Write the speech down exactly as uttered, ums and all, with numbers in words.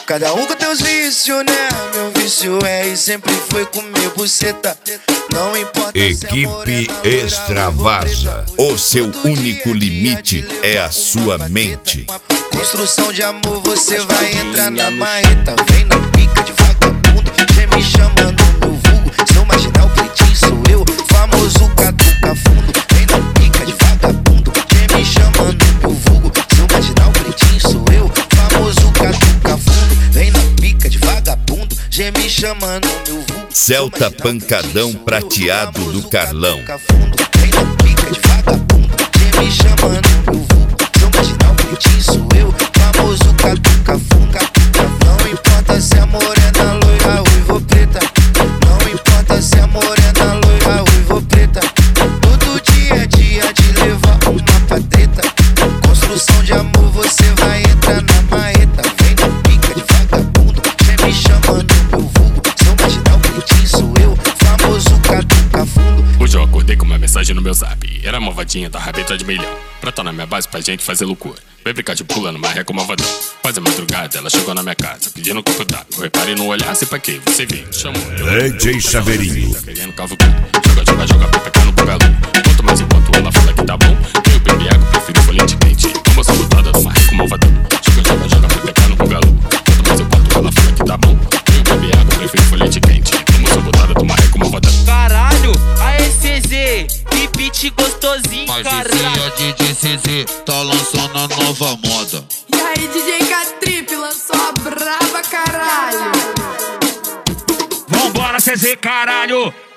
Cada um com teus vícios, né? Meu vício é e sempre foi comer buceta. Não importa. Equipe Extravasa. O seu único limite é a sua mente. Construção de amor, você vai entrar na marreta. Vem na pica de vagabundo, já me chamando meu vulgo. Seu marginal pretinho sou eu, famoso catuca fundo. Vem na pica de vagabundo, já me chamando meu vulgo. Seu marginal pretinho sou eu, famoso catuca fundo. Vem na pica de vagabundo, já me chamando meu vulgo. Celta pancadão prateado do Carlão. Vem na pica de vagabundo, já me chamando meu vulgo. Seu marginal pretinho sou eu, famoso catuca fundo. Não importa se é morena, loira, ruiva ou preta. Não importa se é morena, loira, ruiva ou preta. Todo dia é dia de levar uma pateta. Construção de amor, você vai entrar na marreta. Vem na pica de vagabundo, já me chamando meu vulgo. Seu marginal pretinho sou eu, famoso catuca fundo. Hoje eu acordei com uma mensagem no meu zap. Era uma vadinha da rabeta de milhão. Pra tá na minha base pra gente fazer loucura. Vem brincar de pula no marreco malvadão. Faz a madrugada, ela chegou na minha casa pedindo um copo d'água. Repare no olhar, se pra quê? Você veio, chamou. D J Chaveirinho. Querendo cavucar. Joga, joga, joga, pepeca no bugalu. Enquanto mais enquanto ela fala que tá bom. Eu bebi água, prefiro folhete quente. Toma essa botada do marreco malvadão. Joga, joga, joga, pepeca no bugalu. Enquanto mais enquanto ela fala que tá bom. Eu bebi água, prefiro folhete quente. Toma essa botada do marreco malvadão. Caralho, a E C Z, que beat gostosinho, caralho. Mas D J C Z tá lançando a nova moda. E aí, D J K-Trip lançou a braba, caralho. Vambora, C Z, caralho.